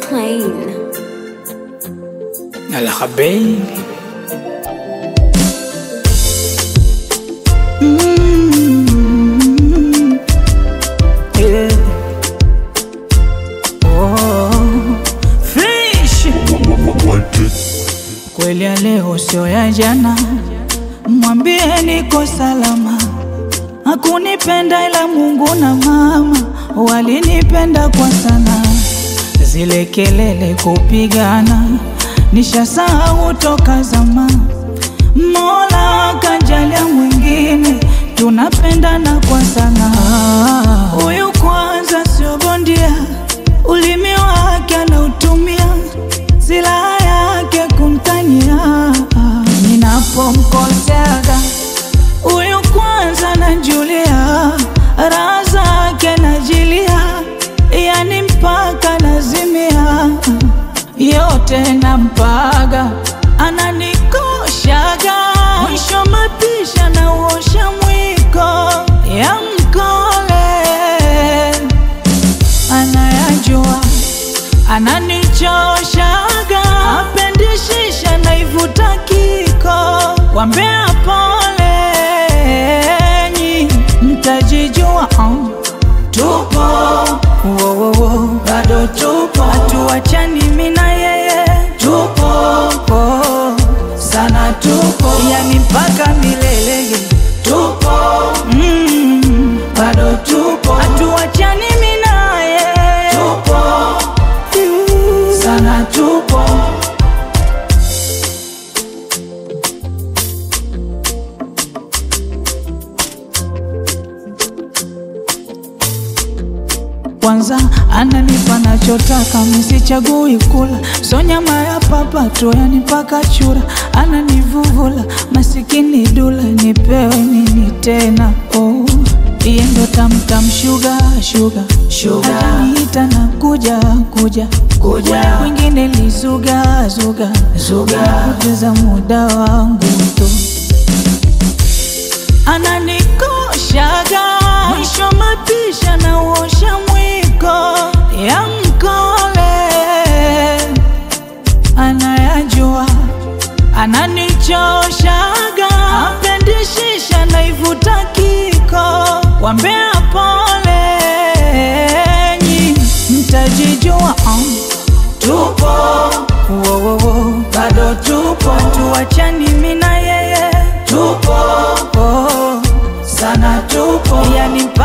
Plain. Al-Habaib. Yeah. Oh, fish. Kweli ya leo sio ya jana, mwambie niko salama. Hakunipenda ila Mungu na mama walinipenda kwa sana. Zile kelele kupigana nishasahau toka zama. Mola kajalia mwingine, tunapendana kwa sana. Huyu kwanza sio bondia, ulimi wake anautumia, silaha yake kumtania ninapomkoseaga. Huyu kwanza najulia, raha zake najilia, yani mpaka nazimia, yote nampaga, ananikoshaga. Mwisho mapisha na uosha mwiko ya mkole, anayajua ananichoshaga, apendishisha na ivuta kiko. Wambea pole nyi mtajijua, tupo bado tupo, hatuachani mimi na yeye, tupo sana, tupo yani mpaka milele, tupo bado tupo, hatuachani mimi na yeye, tupo sana, tupo. Kwanza ananipa nachotaka, misichagui kula, so nyama ya papa tu yani mpaka chura. Ananivuvula masikini dula, nipewe nini tena? Oh, iye ndo tamtam sugar, ataniita na kuja wengine lizuga kupoteza muda wangu tu. Ananikoshaga, mwisho mapisha na uosha mwiko ya mkole, anayajua ananichoshaga, apendishisha na ivuta kiko. Wambea pole nyi mtajijua, tupo bado tupo, hatuachani mimi na yeye, tupo sana, tupo yani